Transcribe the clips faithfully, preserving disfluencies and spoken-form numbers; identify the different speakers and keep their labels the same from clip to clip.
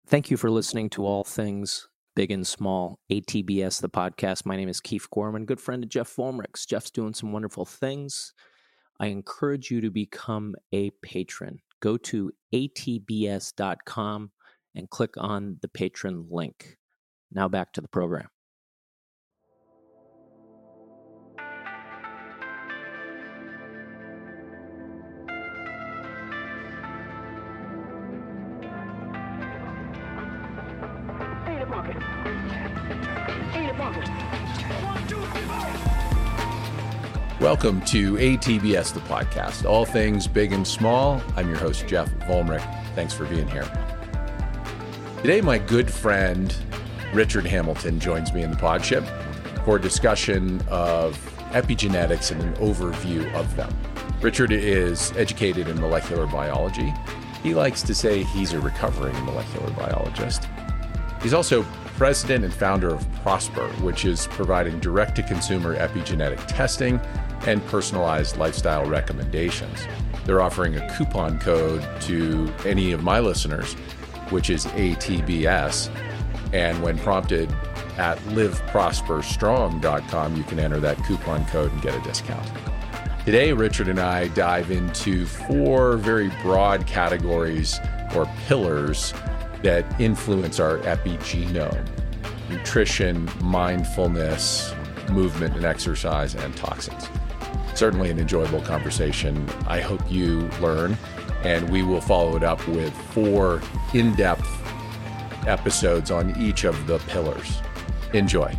Speaker 1: Thank you for listening to All Things Big and Small, A T B S, the podcast. My name is Keith Gorman, good friend of Jeff Volmricks. Jeff's doing some wonderful things. I encourage you to become a patron. Go to A T B S dot com and click on the patron link. Now back to the program.
Speaker 2: Welcome to A T B S, the podcast. All things big and small. I'm your host, Jeff Volmrick. Thanks for being here. Today, my good friend, Richard Hamilton, joins me in the podship for a discussion of epigenetics and an overview of them. Richard is educated in molecular biology. He likes to say he's a recovering molecular biologist. He's also president and founder of Prosper, which is providing direct-to-consumer epigenetic testing and personalized lifestyle recommendations. They're offering a coupon code to any of my listeners, which is A T B S. And when prompted at live prosper strong dot com, you can enter that coupon code and get a discount. Today, Richard and I dive into four very broad categories or pillars that influence our epigenome: nutrition, mindfulness, movement and exercise, and toxins. Certainly an enjoyable conversation. I hope you learn, and we will follow it up with four in-depth episodes on each of the pillars. Enjoy.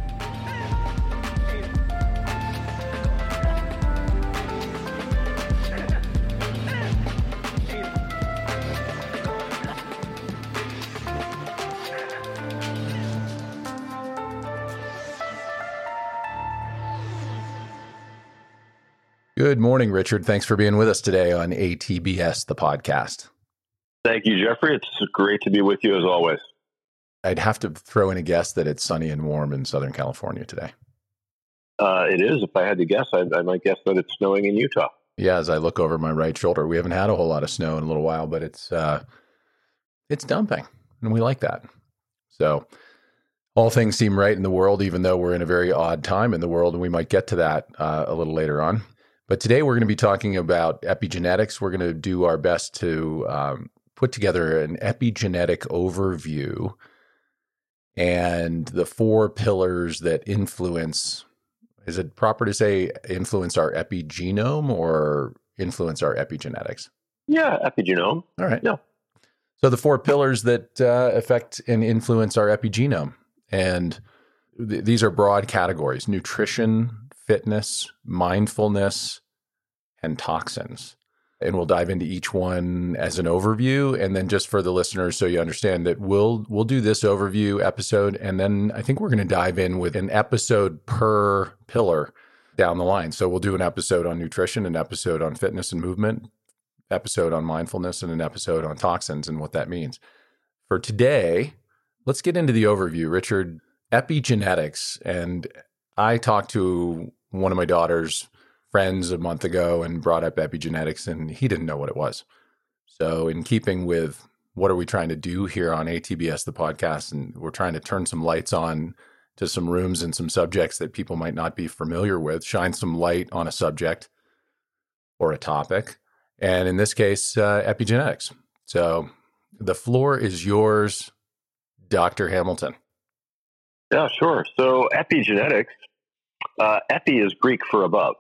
Speaker 2: Good morning, Richard. Thanks for being with us today on A T B S, the podcast.
Speaker 3: Thank you, Jeffrey. It's great to be with you as always.
Speaker 2: I'd have to throw in a guess that it's sunny and warm in Southern California today.
Speaker 3: Uh, it is. If I had to guess, I, I might guess that it's snowing in Utah.
Speaker 2: Yeah, as I look over my right shoulder, we haven't had a whole lot of snow in a little while, but it's uh, it's dumping, and we like that. So all things seem right in the world, even though we're in a very odd time in the world, and we might get to that uh, a little later on. But today we're going to be talking about epigenetics. We're going to do our best to um, put together an epigenetic overview and the four pillars that influence, is it proper to say influence our epigenome or influence our epigenetics?
Speaker 3: Yeah, epigenome.
Speaker 2: All right.
Speaker 3: Yeah.
Speaker 2: So the four pillars that uh, affect and influence our epigenome. And th- these are broad categories: nutrition, fitness, mindfulness, and toxins. And we'll dive into each one as an overview. And then just for the listeners, so you understand that we'll we'll do this overview episode. And then I think we're going to dive in with an episode per pillar down the line. So we'll do an episode on nutrition, an episode on fitness and movement, episode on mindfulness, and an episode on toxins and what that means. For today, let's get into the overview. Richard, epigenetics. And I talked to one of my daughter's friends a month ago and brought up epigenetics, and he didn't know what it was. So in keeping with what are we trying to do here on A T B S, the podcast, and we're trying to turn some lights on to some rooms and some subjects that people might not be familiar with, shine some light on a subject or a topic. And in this case, uh, epigenetics. So the floor is yours, Doctor Hamilton.
Speaker 3: Yeah, sure. So epigenetics, uh, epi is Greek for above.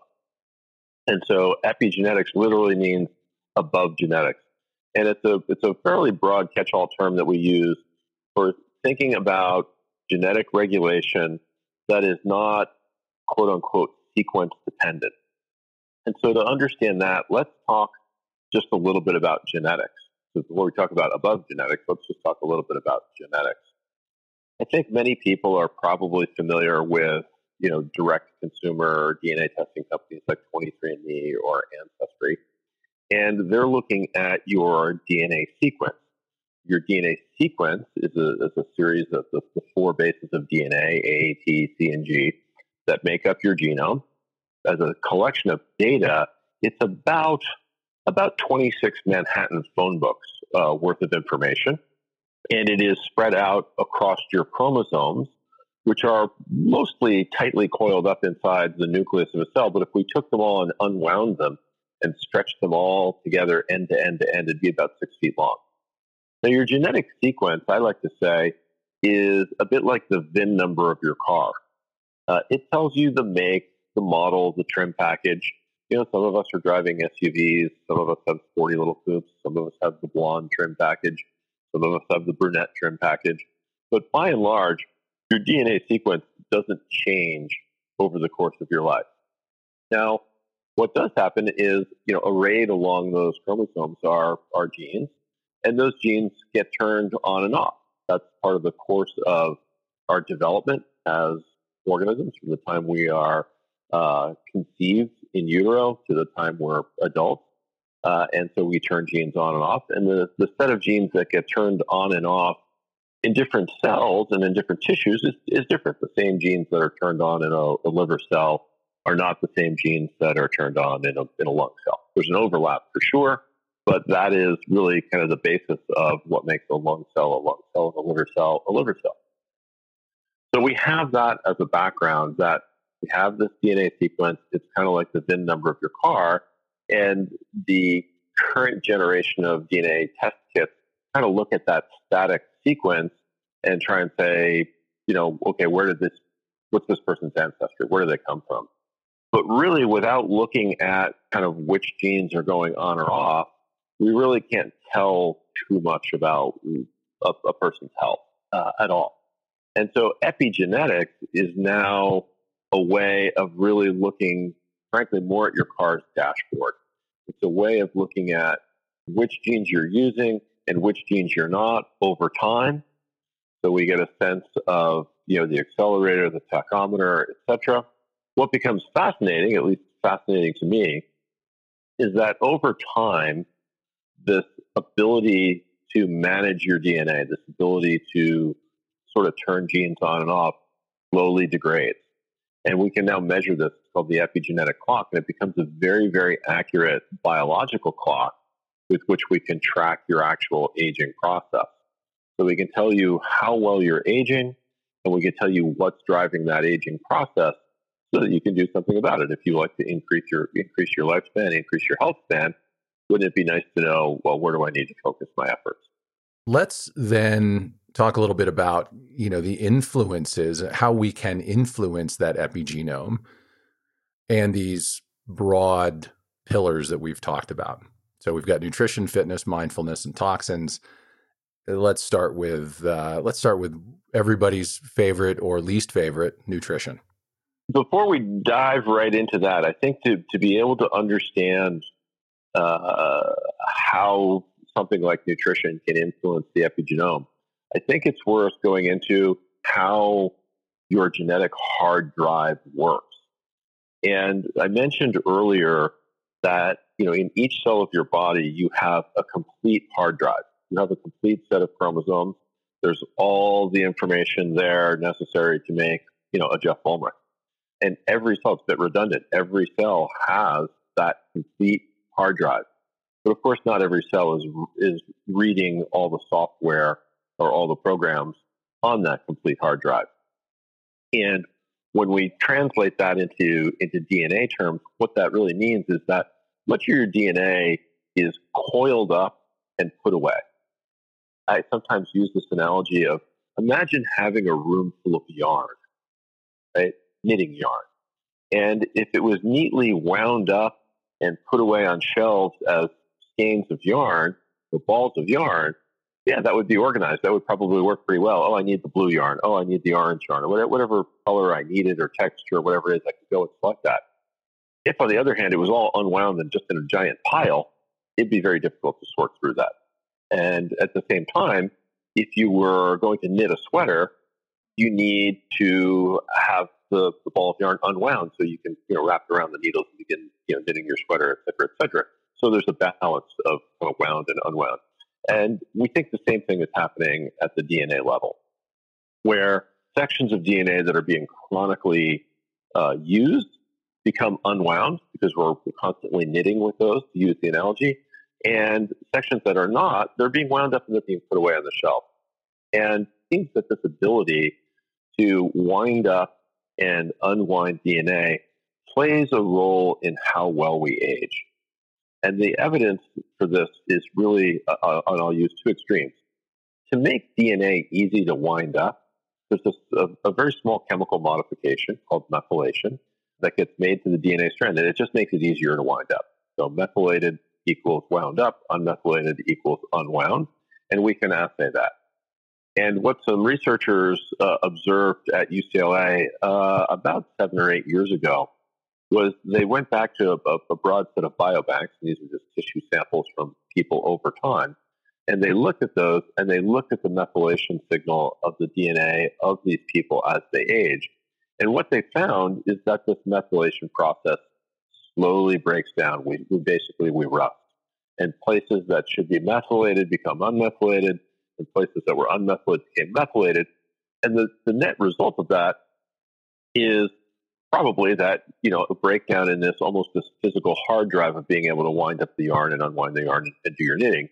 Speaker 3: And so epigenetics literally means above genetics. And it's a it's a fairly broad catch-all term that we use for thinking about genetic regulation that is not, quote unquote, sequence dependent. And so to understand that, let's talk just a little bit about genetics. So before we talk about above genetics, let's just talk a little bit about genetics. I think many people are probably familiar with, you know, direct consumer D N A testing companies like twenty-three and me or Ancestry. And they're looking at your D N A sequence. Your D N A sequence is a, is a series of the, the four bases of D N A, A, T, C, and G, that make up your genome. As a collection of data, it's about about twenty-six Manhattan phone books uh, worth of information. and it is spread out across your chromosomes, which are mostly tightly coiled up inside the nucleus of a cell. But if we took them all and unwound them and stretched them all together end to end to end, it'd be about six feet long. Now, your genetic sequence, I like to say, is a bit like the V I N number of your car. Uh, it tells you the make, the model, the trim package. You know, some of us are driving S U Vs. Some of us have sporty little coupes. Some of us have the blonde trim package. Some of us have the brunette trim package. But by and large, your D N A sequence doesn't change over the course of your life. Now, what does happen is, you know, arrayed along those chromosomes are, are genes, and those genes get turned on and off. That's part of the course of our development as organisms from the time we are uh, conceived in utero to the time we're adults. Uh, and so we turn genes on and off. And the, the set of genes that get turned on and off in different cells and in different tissues is, is different. The same genes that are turned on in a, a liver cell are not the same genes that are turned on in a, in a lung cell. There's an overlap for sure, but that is really kind of the basis of what makes a lung cell a lung cell and a liver cell a liver cell. So we have that as a background, that we have this D N A sequence. It's kind of like the V I N number of your car. And the current generation of D N A test kits kind of look at that static sequence and try and say, you know, okay, where did this, what's this person's ancestry? Where do they come from? But really, without looking at kind of which genes are going on or off, we really can't tell too much about a, a person's health uh, at all. And so epigenetics is now a way of really looking, frankly, more at your car's dashboard. It's a way of looking at which genes you're using and which genes you're not over time. So we get a sense of, you know, the accelerator, the tachometer, et cetera. What becomes fascinating, at least fascinating to me, is that over time, this ability to manage your D N A, this ability to sort of turn genes on and off, slowly degrades. And we can now measure this. It's called the epigenetic clock, and it becomes a very, very accurate biological clock with which we can track your actual aging process. So we can tell you how well you're aging, and we can tell you what's driving that aging process so that you can do something about it. If you like to increase your increase your lifespan, increase your health span, wouldn't it be nice to know, well, where do I need to focus my efforts?
Speaker 2: Let's then talk a little bit about, you know, the influences, how we can influence that epigenome and these broad pillars that we've talked about. So we've got nutrition, fitness, mindfulness, and toxins. Let's start with uh, let's start with everybody's favorite or least favorite, nutrition.
Speaker 3: Before we dive right into that, I think to to be able to understand uh, how something like nutrition can influence the epigenome, I think it's worth going into how your genetic hard drive works. And I mentioned earlier that, you know, in each cell of your body, you have a complete hard drive. You have a complete set of chromosomes. There's all the information there necessary to make, you know, a Jeff Vollmerich. And every cell, it's a bit redundant, every cell has that complete hard drive. But of course, not every cell is is reading all the software or all the programs on that complete hard drive. And when we translate that into, into D N A terms, what that really means is that much of your D N A is coiled up and put away. I sometimes use this analogy of, imagine having a room full of yarn, right? Knitting yarn. And if it was neatly wound up and put away on shelves as skeins of yarn, or balls of yarn, yeah, that would be organized. That would probably work pretty well. Oh, I need the blue yarn. Oh, I need the orange yarn, or whatever, whatever color I needed or texture or whatever it is, I could go and select that. If, on the other hand, it was all unwound and just in a giant pile, it'd be very difficult to sort through that. And at the same time, if you were going to knit a sweater, you need to have the, the ball of yarn unwound so you can, you know, wrap it around the needles and begin, you know, knitting your sweater, et cetera, et cetera. So there's a balance of wound and unwound. And we think the same thing is happening at the D N A level, where sections of D N A that are being chronically uh, used become unwound because we're constantly knitting with those, to use the analogy. And sections that are not, they're being wound up and they're being put away on the shelf. And it seems that this ability to wind up and unwind D N A plays a role in how well we age. And the evidence for this is really, uh, and I'll use two extremes. To make D N A easy to wind up, there's this, a, a very small chemical modification called methylation that gets made to the D N A strand, and it just makes it easier to wind up. So methylated equals wound up, unmethylated equals unwound, and we can assay that. And what some researchers uh, observed at U C L A uh, about seven or eight years ago was they went back to a, a broad set of biobanks, and these are just tissue samples from people over time, and they looked at those, and they looked at the methylation signal of the D N A of these people as they age. And what they found is that this methylation process slowly breaks down. We, we basically, we rust. And places that should be methylated become unmethylated, and places that were unmethylated became methylated. And the, the net result of that is probably that, you know, a breakdown in this, almost this physical hard drive of being able to wind up the yarn and unwind the yarn and do your knitting.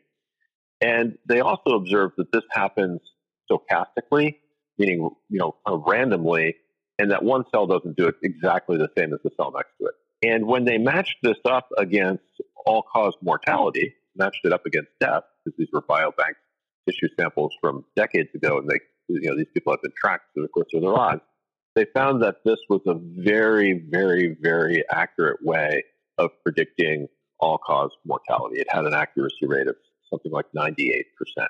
Speaker 3: And they also observed that this happens stochastically, meaning, you know, kind of randomly, and that one cell doesn't do it exactly the same as the cell next to it. And when they matched this up against all-cause mortality, matched it up against death, because these were biobank tissue samples from decades ago, and they, you know, these people have been tracked through the course of their lives, they found that this was a very, very, very accurate way of predicting all-cause mortality. It had an accuracy rate of something like ninety-eight percent,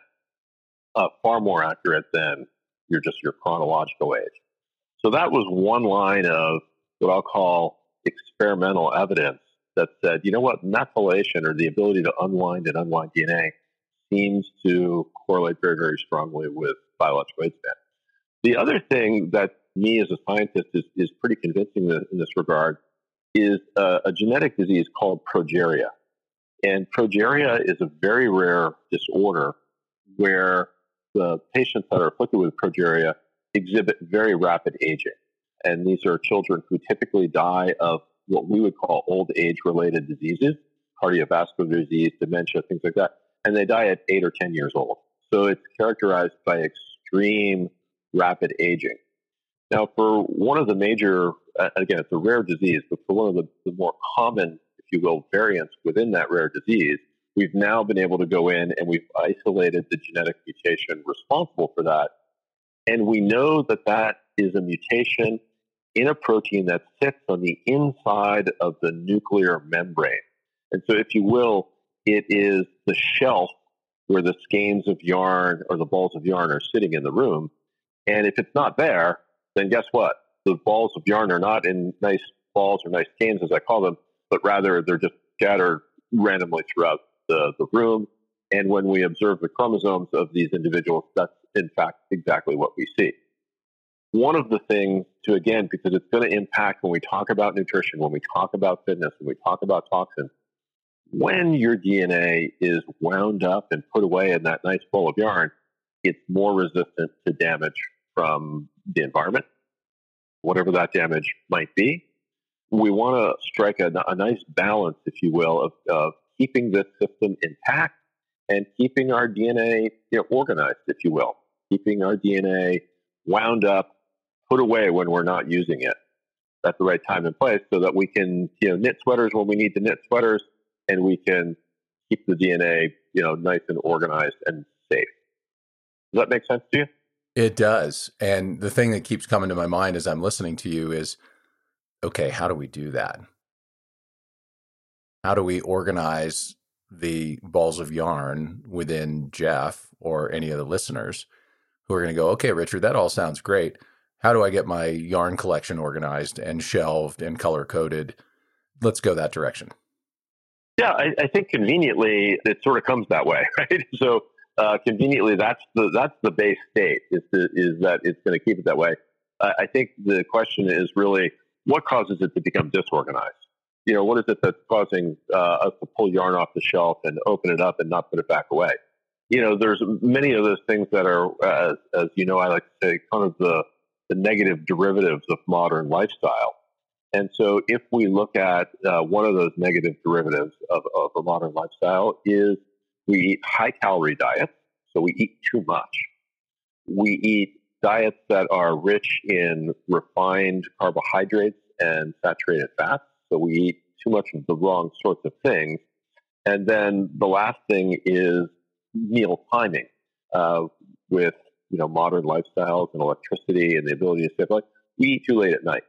Speaker 3: uh, far more accurate than your just your chronological age. So that was one line of what I'll call experimental evidence that said, you know what, methylation, or the ability to unwind and unwind D N A, seems to correlate very, very strongly with biological age span. The other thing that me as a scientist is, is pretty convincing in this regard is a, a genetic disease called progeria. And progeria is a very rare disorder where the patients that are afflicted with progeria exhibit very rapid aging. And these are children who typically die of what we would call old age-related diseases, cardiovascular disease, dementia, things like that. And they die at eight or ten years old. So it's characterized by extreme rapid aging. Now, for one of the major, uh, again, it's a rare disease, but for one of the, the more common, if you will, variants within that rare disease, we've now been able to go in and we've isolated the genetic mutation responsible for that. And we know that that is a mutation in a protein that sits on the inside of the nuclear membrane. And so, if you will, it is the shelf where the skeins of yarn or the balls of yarn are sitting in the room. And if it's not there, then guess what? The balls of yarn are not in nice balls or nice skeins, as I call them, but rather they're just scattered randomly throughout the, the room. And when we observe the chromosomes of these individuals, that's in fact exactly what we see. One of the things to, again, because it's going to impact when we talk about nutrition, when we talk about fitness, when we talk about toxins, when your D N A is wound up and put away in that nice ball of yarn, it's more resistant to damage from the environment, whatever that damage might be. We want to strike a, a nice balance, if you will, of, of keeping this system intact and keeping our D N A, you know, organized, if you will, keeping our D N A wound up, put away when we're not using it at the right time and place, so that we can, you know, knit sweaters when we need to knit sweaters, and we can keep the D N A, you know, nice and organized and safe. Does that make sense to you?
Speaker 2: It does. And the thing that keeps coming to my mind as I'm listening to you is, okay, how do we do that? How do we organize the balls of yarn within Jeff or any of the listeners who are going to go, okay, Richard, that all sounds great. How do I get my yarn collection organized and shelved and color-coded? Let's go that direction.
Speaker 3: Yeah, I, I think conveniently it sort of comes that way, right? So uh, conveniently, that's the that's the base state is the, is that it's going to keep it that way. Uh, I think the question is really what causes it to become disorganized. You know, what is it that's causing uh, us to pull yarn off the shelf and open it up and not put it back away? You know, there's many of those things that are, uh, as, as you know, I like to say, kind of the the negative derivatives of modern lifestyle. And so if we look at uh, one of those negative derivatives of, of a modern lifestyle is we eat high-calorie diets, so we eat too much. we eat diets that are rich in refined carbohydrates and saturated fats. So we eat too much of the wrong sorts of things. And then the last thing is meal timing. Uh, with you know modern lifestyles and electricity and the ability to save, like we eat too late at night.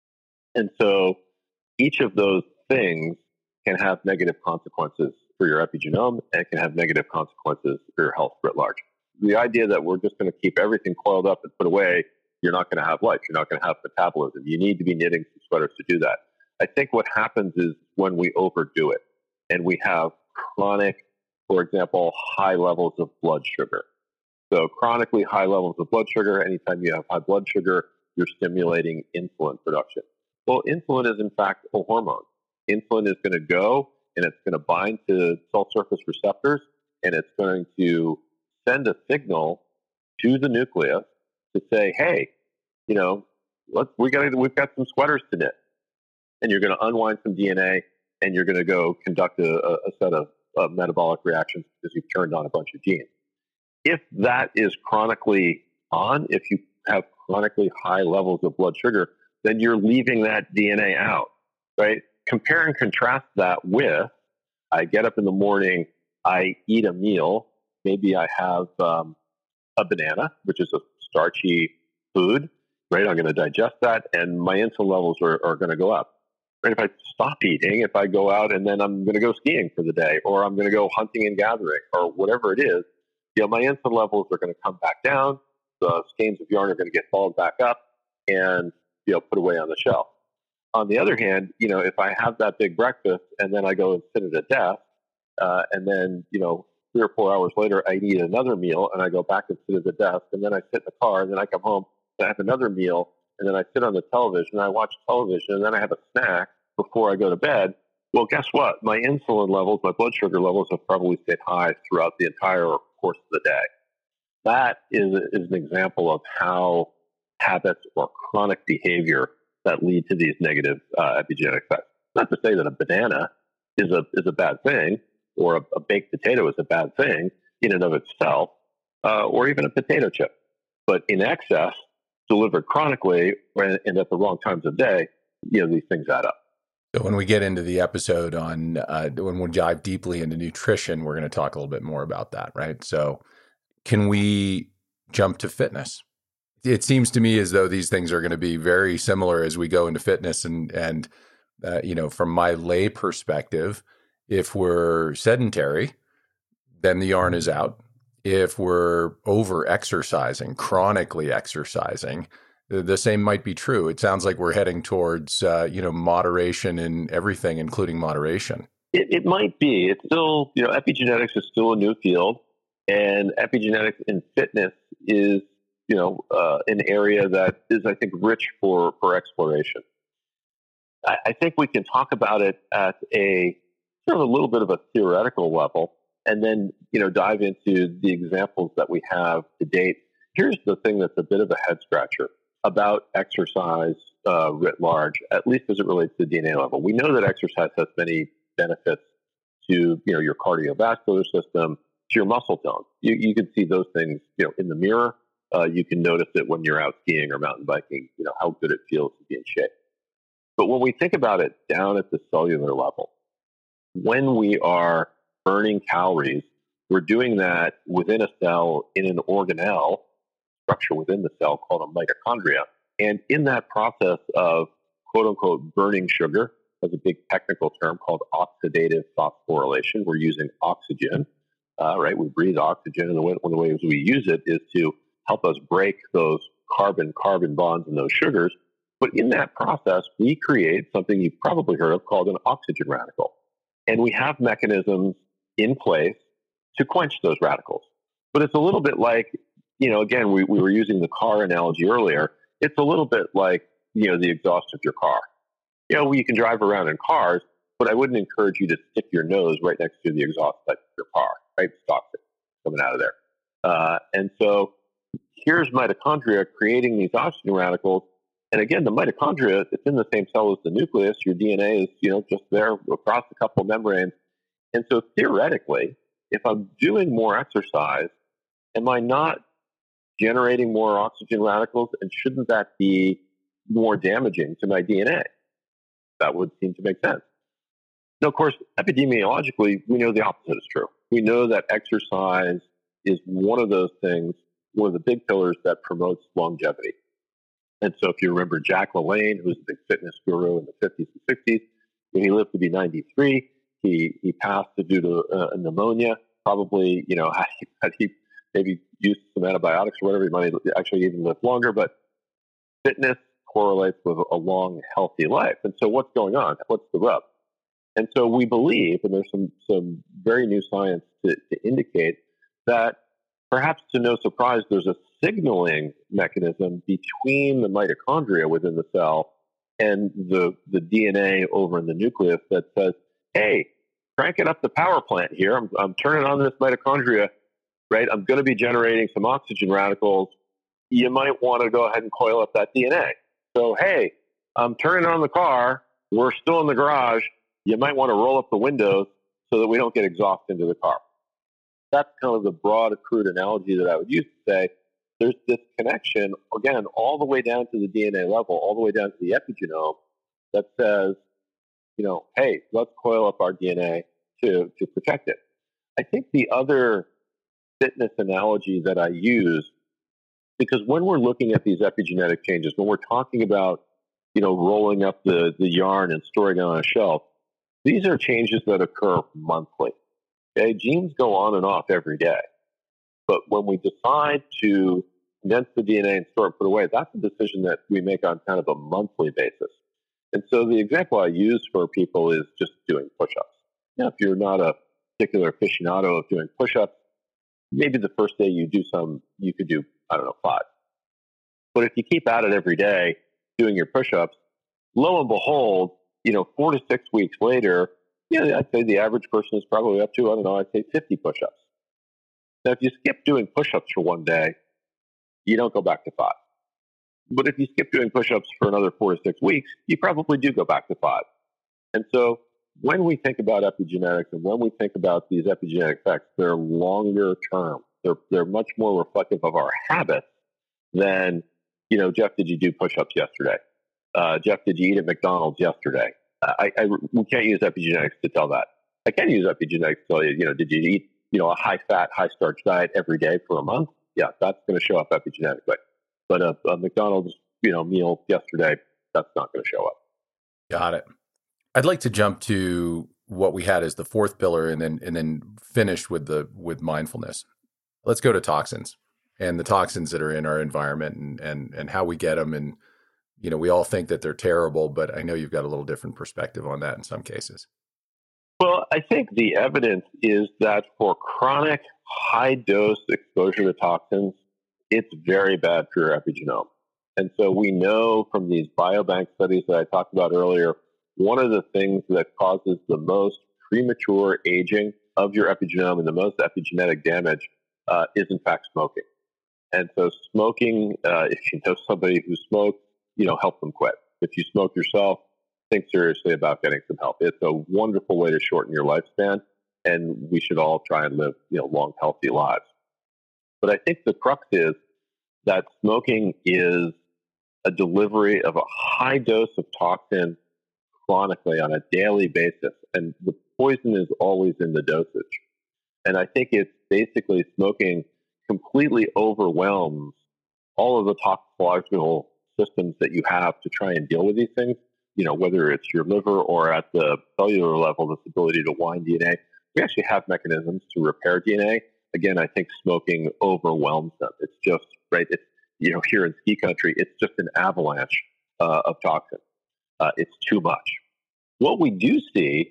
Speaker 3: And so each of those things can have negative consequences for your epigenome and can have negative consequences for your health writ large. The idea that we're just going to keep everything coiled up and put away, you're not going to have life. You're not going to have metabolism. You need to be knitting some sweaters to do that. I think what happens is when we overdo it and we have chronic, for example, high levels of blood sugar. So chronically high levels of blood sugar, anytime you have high blood sugar, you're stimulating insulin production. Well, insulin is in fact a hormone. Insulin is going to go and it's going to bind to cell surface receptors and it's going to send a signal to the nucleus to say, hey, you know, let's, we got we've got some sweaters to knit. And you're going to unwind some D N A and you're going to go conduct a, a set of uh, metabolic reactions because you've turned on a bunch of genes. If that is chronically on, if you have chronically high levels of blood sugar, then you're leaving that D N A out, right? Compare and contrast that with, I get up in the morning, I eat a meal, maybe I have um, a banana, which is a starchy food, right? I'm going to digest that and my insulin levels are, are going to go up. Right? If I stop eating, if I go out and then I'm going to go skiing for the day, or I'm going to go hunting and gathering, or whatever it is, you know, my insulin levels are going to come back down. The skeins of yarn are going to get followed back up and, you know, put away on the shelf. On the other hand, you know, if I have that big breakfast and then I go and sit at a desk, uh, and then, you know, three or four hours later, I eat another meal and I go back and sit at the desk, and then I sit in the car and then I come home and I have another meal, and then I sit on the television and I watch television, and then I have a snack before I go to bed. Well, guess what? My insulin levels, my blood sugar levels have probably stayed high throughout the entire course of the day. That is, is an example of how habits or chronic behavior that lead to these negative uh, epigenetic effects. Not to say that a banana is a is a bad thing, or a, a baked potato is a bad thing in and of itself, uh, or even a potato chip. But in excess, delivered chronically and at the wrong times of day, you know, these things add up.
Speaker 2: So when we get into the episode on, uh, when we dive deeply into nutrition, we're going to talk a little bit more about that, right? So can we jump to fitness? It seems to me as though these things are going to be very similar as we go into fitness. And, and uh, you know, from my lay perspective, if we're sedentary, then the yarn is out. If we're over exercising, chronically exercising, the same might be true. It sounds like we're heading towards, uh, you know, moderation in everything, including moderation.
Speaker 3: It, it might be. It's still, you know, epigenetics is still a new field, and epigenetics in fitness is, you know, uh, an area that is, I think, rich for, for exploration. I, I think we can talk about it at a sort of a little bit of a theoretical level, and then, you know, dive into the examples that we have to date. Here's the thing that's a bit of a head scratcher about exercise uh, writ large, at least as it relates to the D N A level. We know that exercise has many benefits to, you know, your cardiovascular system, to your muscle tone. You, you can see those things, you know, in the mirror. Uh, you can notice it when you're out skiing or mountain biking, you know, how good it feels to be in shape. But when we think about it down at the cellular level, when we are burning calories, we're doing that within a cell in an organelle structure within the cell called a mitochondria. And in that process of quote unquote burning sugar, there's a big technical term called oxidative phosphorylation. We're using oxygen, uh, right? We breathe oxygen, and the way, one of the ways we use it is to help us break those carbon-carbon bonds and those sugars. But in that process, we create something you've probably heard of called an oxygen radical. And we have mechanisms in place to quench those radicals. But it's a little bit like, you know, again, we, we were using the car analogy earlier. It's a little bit like, you know, the exhaust of your car. You know, you can drive around in cars, but I wouldn't encourage you to stick your nose right next to the exhaust pipe of your car, right? It's toxic coming out of there. Uh, and so here's mitochondria creating these oxygen radicals. And again, the mitochondria, it's in the same cell as the nucleus. Your D N A is, you know, just there across a couple of membranes. And so theoretically, if I'm doing more exercise, am I not generating more oxygen radicals? And shouldn't that be more damaging to my D N A? That would seem to make sense. Now, of course, epidemiologically, we know the opposite is true. We know that exercise is one of those things, one of the big pillars that promotes longevity. And so if you remember Jack LaLanne, who was a big fitness guru in the fifties and sixties, when he lived to be ninety-three, he, he passed due to uh, pneumonia. Probably, you know, had he, had he maybe used some antibiotics or whatever, he might actually even live longer. But fitness correlates with a long, healthy life. And so what's going on? What's the rub? And so we believe, and there's some, some very new science to, to indicate that perhaps to no surprise, there's a signaling mechanism between the mitochondria within the cell and the, the D N A over in the nucleus that says, hey, cranking up the power plant here. I'm, I'm turning on this mitochondria, right? I'm going to be generating some oxygen radicals. You might want to go ahead and coil up that D N A. So, hey, I'm turning on the car. We're still in the garage. You might want to roll up the windows so that we don't get exhaust into the car. That's kind of the broad, crude analogy that I would use to say there's this connection, again, all the way down to the D N A level, all the way down to the epigenome that says, you know, hey, let's coil up our D N A to, to protect it. I think the other fitness analogy that I use, because when we're looking at these epigenetic changes, when we're talking about, you know, rolling up the, the yarn and storing it on a shelf, these are changes that occur monthly. Okay? Genes go on and off every day. But when we decide to condense the D N A and store it, put it away, that's a decision that we make on kind of a monthly basis. And so the example I use for people is just doing push-ups. Now, if you're not a particular aficionado of doing push-ups, maybe the first day you do some, you could do, I don't know, five. But if you keep at it every day doing your push-ups, lo and behold, you know, four to six weeks later, you know, I'd say the average person is probably up to, I don't know, I'd say fifty push-ups. Now, if you skip doing push-ups for one day, you don't go back to five. But if you skip doing push-ups for another four to six weeks, you probably do go back to five. And so when we think about epigenetics and when we think about these epigenetic effects, they're longer term. They're, they're much more reflective of our habits than, you know, Jeff, did you do push-ups yesterday? Uh, Jeff, did you eat at McDonald's yesterday? I, I, we can't use epigenetics to tell that. I can use epigenetics to tell you, you know, did you eat, you know, a high-fat, high-starch diet every day for a month? Yeah, that's going to show up epigenetically. But a, a McDonald's, you know, meal yesterday, that's not going to show up.
Speaker 2: Got it. I'd like to jump to what we had as the fourth pillar, and then and then finish with the with mindfulness. Let's go to toxins and the toxins that are in our environment, and and and how we get them. And you know, we all think that they're terrible, but I know you've got a little different perspective on that in some cases.
Speaker 3: Well, I think the evidence is that for chronic high dose exposure to toxins, it's very bad for your epigenome. And so we know from these biobank studies that I talked about earlier, one of the things that causes the most premature aging of your epigenome and the most epigenetic damage uh, is in fact smoking. And so smoking, uh, if you know somebody who smokes, you know, help them quit. If you smoke yourself, think seriously about getting some help. It's a wonderful way to shorten your lifespan, and we should all try and live, you know, long, healthy lives. But I think the crux is that smoking is a delivery of a high dose of toxin chronically on a daily basis. And the poison is always in the dosage. And I think it's basically smoking completely overwhelms all of the toxicological systems that you have to try and deal with these things, you know, whether it's your liver or at the cellular level, this ability to wind D N A. We actually have mechanisms to repair D N A. Again, I think smoking overwhelms them. It's just, right, it's, you know, here in ski country, it's just an avalanche uh, of toxins. Uh, it's too much. What we do see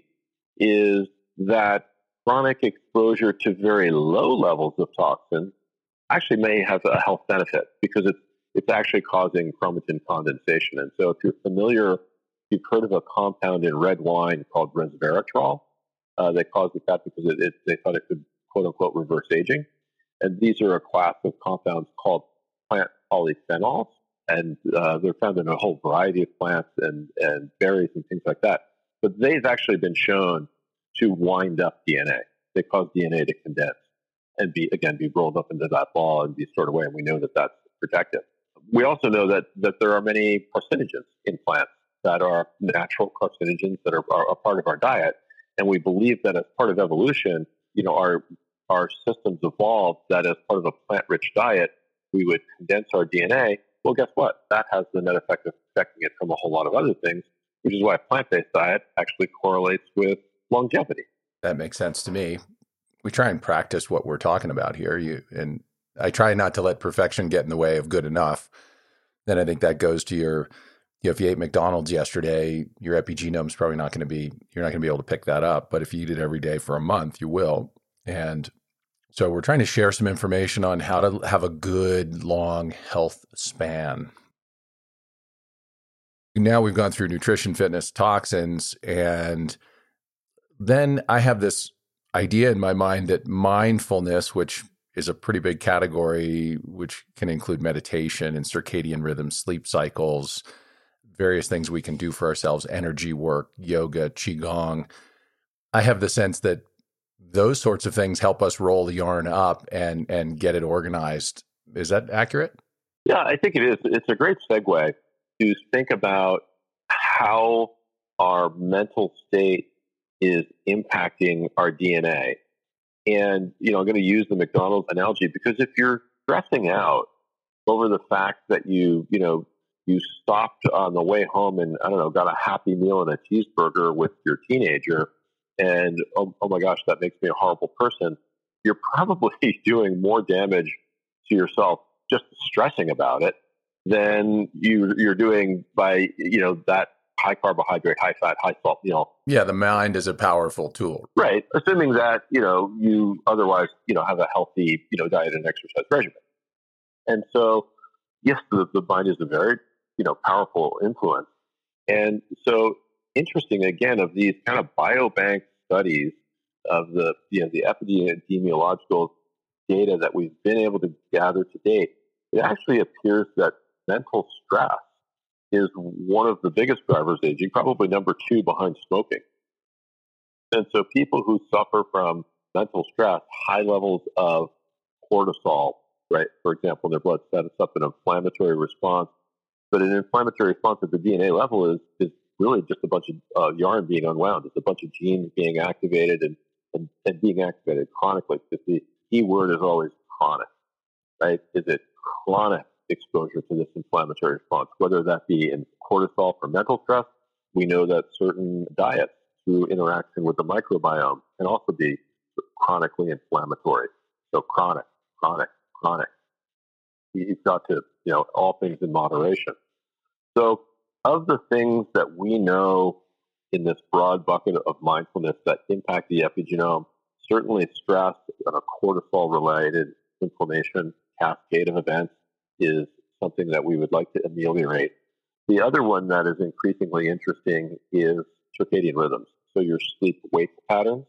Speaker 3: is that chronic exposure to very low levels of toxin actually may have a health benefit because it's it's actually causing chromatin condensation. And so if you're familiar, you've heard of a compound in red wine called resveratrol. Uh, they caused that because it, it, they thought it could, quote unquote, reverse aging. And these are a class of compounds called plant polyphenols. And uh, they're found in a whole variety of plants and, and berries and things like that. But they've actually been shown to wind up D N A. They cause D N A to condense. and be, again, be rolled up into that ball and be stored away. And we know that that's protective. We also know that, that there are many carcinogens in plants that are natural carcinogens that are, are a part of our diet. And we believe that as part of evolution, you know, our, our systems evolved that as part of a plant-rich diet, we would condense our D N A. Well, guess what? That has the net effect of protecting it from a whole lot of other things, which is why a plant-based diet actually correlates with longevity.
Speaker 2: That makes sense to me. We try and practice what we're talking about here. You and I try not to let perfection get in the way of good enough. Then I think that goes to your, you know, if you ate McDonald's yesterday, your epigenome is probably not going to be, you're not going to be able to pick that up. But if you eat it every day for a month, you will. And so we're trying to share some information on how to have a good, long health span. Now we've gone through nutrition, fitness, toxins, and then I have this idea in my mind that mindfulness, which is a pretty big category, which can include meditation and circadian rhythms, sleep cycles, various things we can do for ourselves, energy work, yoga, qigong. I have the sense that those sorts of things help us roll the yarn up and and get it organized. Is that accurate?
Speaker 3: Yeah, I think it is. It's a great segue to think about how our mental state is impacting our D N A. And, you know, I'm going to use the McDonald's analogy because if you're stressing out over the fact that you, you know, you stopped on the way home and, I don't know, got a Happy Meal and a cheeseburger with your teenager, and, oh, oh my gosh, that makes me a horrible person, you're probably doing more damage to yourself just stressing about it than you, you're doing by, you know, that high carbohydrate, high fat, high salt meal.
Speaker 2: Yeah, the mind is a powerful tool.
Speaker 3: Right. Assuming that, you know, you otherwise, you know, have a healthy, you know, diet and exercise regimen. And so, yes, the, the mind is a very, you know, powerful influence. And so interesting, again, of these kind of biobank studies of the, you know, the epidemiological data that we've been able to gather to date, it actually appears that mental stress is one of the biggest drivers of aging, probably number two behind smoking. And so people who suffer from mental stress, high levels of cortisol, right, for example, in their blood sets up an inflammatory response. But an inflammatory response at the D N A level is, is really just a bunch of uh, yarn being unwound. It's a bunch of genes being activated and, and, and being activated chronically. Because the key word is always chronic, right? Is it chronic exposure to this inflammatory response, whether that be in cortisol for mental stress? We know that certain diets through interaction with the microbiome can also be chronically inflammatory. So chronic, chronic, chronic. You've got to, you know, all things in moderation. So of the things that we know in this broad bucket of mindfulness that impact the epigenome, certainly stress and a cortisol-related inflammation cascade of events is something that we would like to ameliorate. The other one that is increasingly interesting is circadian rhythms. So your sleep-wake patterns.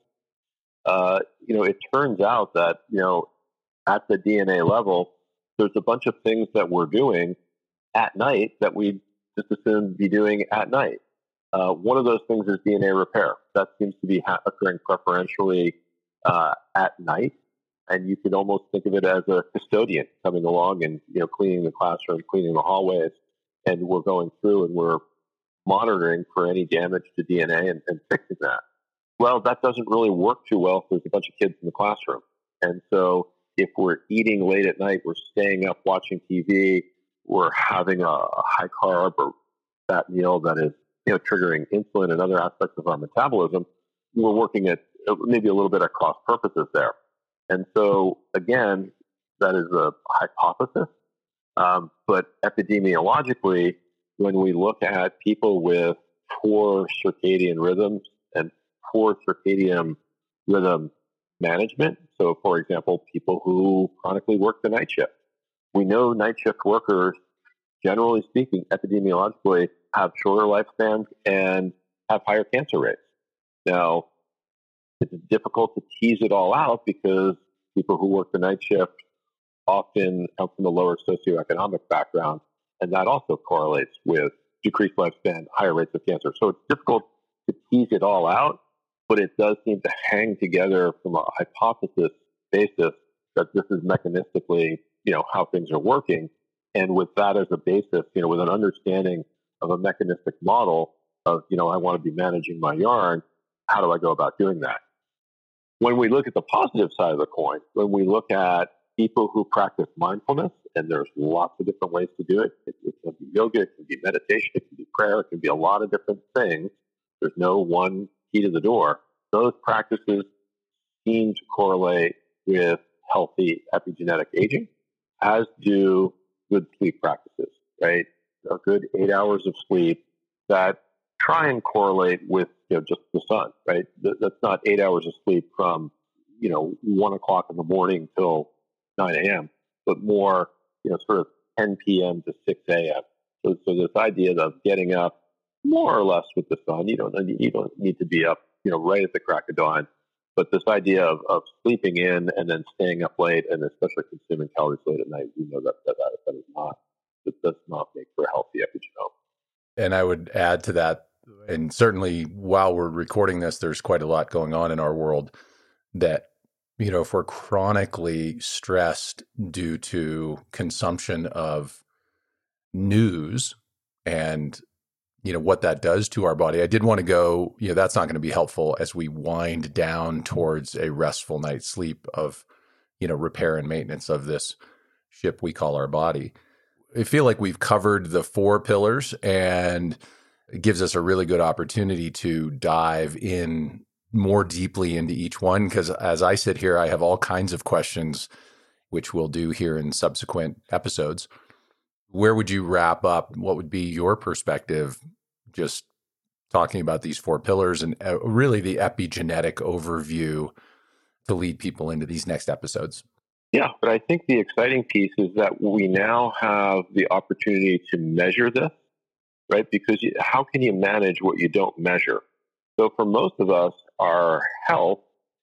Speaker 3: Uh, you know, it turns out that, you know, at the D N A level, there's a bunch of things that we're doing at night that we just as soon be doing at night. Uh, one of those things is D N A repair. That seems to be ha- occurring preferentially uh, at night. And you could almost think of it as a custodian coming along and, you know, cleaning the classroom, cleaning the hallways. And we're going through and we're monitoring for any damage to D N A and, and fixing that. Well, that doesn't really work too well if there's a bunch of kids in the classroom. And so if we're eating late at night, we're staying up watching T V, we're having a, a high carb or fat meal that is, you know, triggering insulin and other aspects of our metabolism, we're working at maybe a little bit at cross purposes there. And so, again, that is a hypothesis. Um, but epidemiologically, when we look at people with poor circadian rhythms and poor circadian rhythm management, so, for example, people who chronically work the night shift, we know night shift workers, generally speaking, epidemiologically, have shorter lifespans and have higher cancer rates. Now, it's difficult to tease it all out because people who work the night shift often come from a lower socioeconomic background, and that also correlates with decreased lifespan, higher rates of cancer. So it's difficult to tease it all out, but it does seem to hang together from a hypothesis basis that this is mechanistically, you know, how things are working. And with that as a basis, you know, with an understanding of a mechanistic model of, you know, I want to be managing my yarn, how do I go about doing that? When we look at the positive side of the coin, when we look at people who practice mindfulness, and there's lots of different ways to do it. It, it can be yoga, it can be meditation, it can be prayer, it can be a lot of different things. There's no one key to the door. Those practices seem to correlate with healthy epigenetic aging, as do good sleep practices, right? A good eight hours of sleep that try and correlate with, you know, just the sun, right? That's not eight hours of sleep from, you know, one o'clock in the morning till nine a.m., but more, you know, sort of ten p.m. to six a.m. So, so this idea of getting up more or less with the sun, you don't, you don't need to be up, you know, right at the crack of dawn. But this idea of, of sleeping in and then staying up late and especially consuming calories late at night, we know that that, that, that is not, that does not make for a healthy epigenome.
Speaker 2: And I would add to that, and certainly while we're recording this, there's quite a lot going on in our world that, you know, if we're chronically stressed due to consumption of news and, you know, what that does to our body, I did want to go, you know, that's not going to be helpful as we wind down towards a restful night's sleep of, you know, repair and maintenance of this ship we call our body. I feel like we've covered the four pillars, and it gives us a really good opportunity to dive in more deeply into each one, because as I sit here, I have all kinds of questions, which we'll do here in subsequent episodes. Where would you wrap up? What would be your perspective, just talking about these four pillars and uh, really the epigenetic overview to lead people into these next episodes?
Speaker 3: Yeah, but I think the exciting piece is that we now have the opportunity to measure this, right? Because you, how can you manage what you don't measure? So for most of us, our health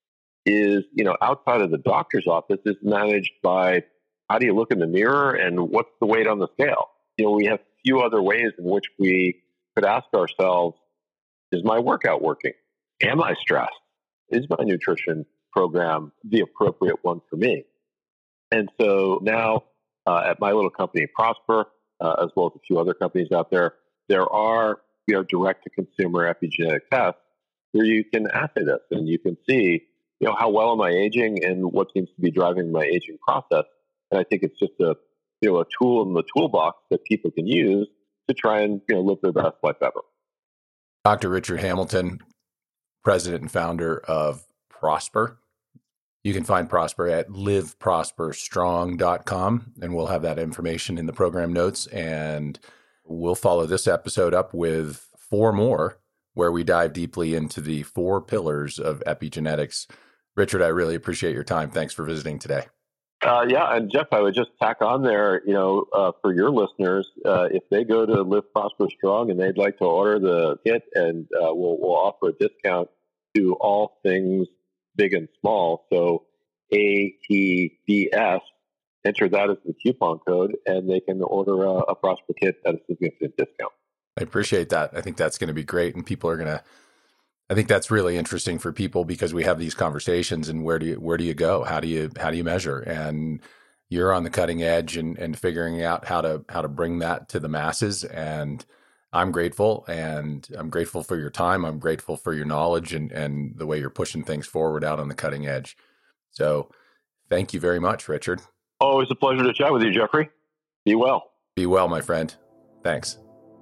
Speaker 3: is, you know, outside of the doctor's office, is managed by how do you look in the mirror and what's the weight on the scale? You know, we have few other ways in which we could ask ourselves, is my workout working? Am I stressed? Is my nutrition program the appropriate one for me? And so now uh, at my little company, Prosper, uh, as well as a few other companies out there, there are, we are direct-to-consumer epigenetic tests where you can assay this and you can see, you know, how well am I aging and what seems to be driving my aging process. And I think it's just a, you know, a tool in the toolbox that people can use to try and, you know, live their best life ever.
Speaker 2: Doctor Richard Hamilton, president and founder of Prosper. You can find Prosper at live prosper strong dot com, and we'll have that information in the program notes. And we'll follow this episode up with four more where we dive deeply into the four pillars of epigenetics. Richard, I really appreciate your time. Thanks for visiting today.
Speaker 3: Uh, yeah, and Jeff, I would just tack on there, you know, uh, for your listeners, uh, if they go to Live Prosper Strong and they'd like to order the kit, and uh, we'll, we'll offer a discount to all things big and small. So A T B S, enter that as the coupon code, and they can order a, a Prosper kit at a significant discount.
Speaker 2: I appreciate that. I think that's going to be great. And people are going to, I think that's really interesting for people because we have these conversations, and where do you, where do you go? How do you, how do you measure? And you're on the cutting edge and, and figuring out how to, how to bring that to the masses. And I'm grateful, and I'm grateful for your time. I'm grateful for your knowledge and, and the way you're pushing things forward out on the cutting edge. So thank you very much, Richard.
Speaker 3: Always a pleasure to chat with you, Jeffrey. Be well.
Speaker 2: Be well, my friend. Thanks.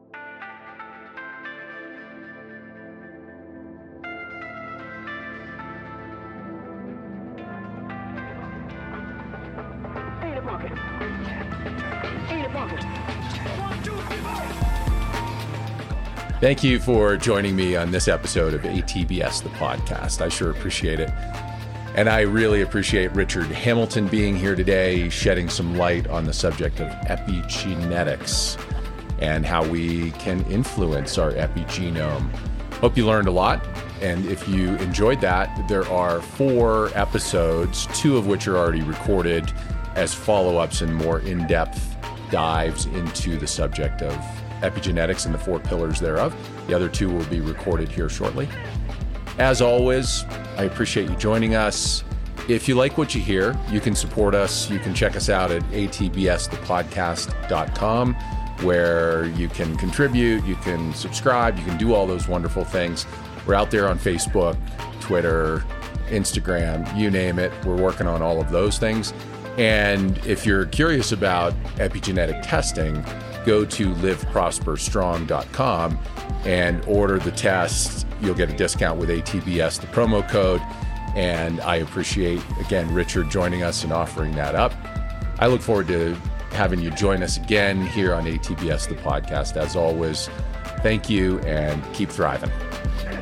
Speaker 2: Thank you for joining me on this episode of A T B S, the podcast. I sure appreciate it. And I really appreciate Richard Hamilton being here today, shedding some light on the subject of epigenetics and how we can influence our epigenome. Hope you learned a lot. And if you enjoyed that, there are four episodes, two of which are already recorded as follow-ups and more in-depth dives into the subject of epigenetics and the four pillars thereof. The other two will be recorded here shortly. As always, I appreciate you joining us. If you like what you hear, you can support us. You can check us out at a t b s the podcast dot com, where you can contribute, you can subscribe, you can do all those wonderful things. We're out there on Facebook, Twitter, Instagram, you name it. We're working on all of those things. And if you're curious about epigenetic testing, go to live prosper strong dot com and order the test. You'll get a discount with A T B S, the promo code. And I appreciate, again, Richard joining us and offering that up. I look forward to having you join us again here on A T B S, the podcast. As always, thank you and keep thriving.